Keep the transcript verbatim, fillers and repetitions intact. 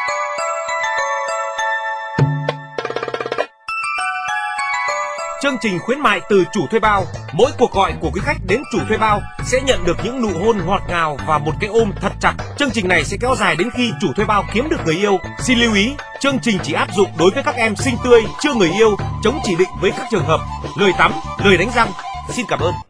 Chương trình khuyến mại từ chủ thuê bao. Mỗi cuộc gọi của quý khách đến chủ thuê bao sẽ nhận được những nụ hôn ngọt ngào và một cái ôm thật chặt. Chương trình này sẽ kéo dài đến khi chủ thuê bao kiếm được người yêu. Xin lưu ý, chương trình chỉ áp dụng đối với các em xinh tươi, chưa người yêu, chống chỉ định với các trường hợp lười tắm, lười đánh răng. Xin cảm ơn.